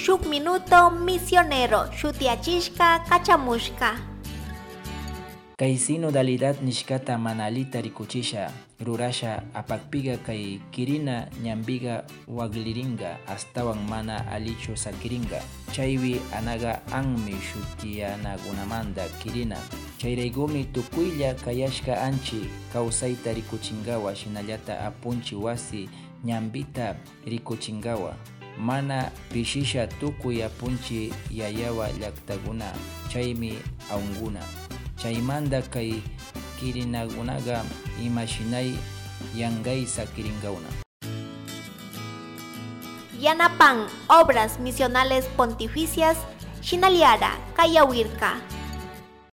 shuk minuto misionero shutiachishka kachamushka. Kay sinodalidad nishkata mana alita rikuchisha rurasha apakpiga kay kirina ñambiga wagliringa astawan mana alicho sakiringa chaywi anaga anmi shutianagunamanda kirina chayraygumi tukuylla kayashka anchi kawsayta rikuchingawa shinallata apunchi wasi ñambita rikuchingawa mana pishisha tukuy apunchi yayawa llaktaguna chaymi aunguna chaymanda kay kirinagunaga imashinay yangay sakiringauna. Yanapan Obras Misionales Pontificias Shinaliara Kayawirka.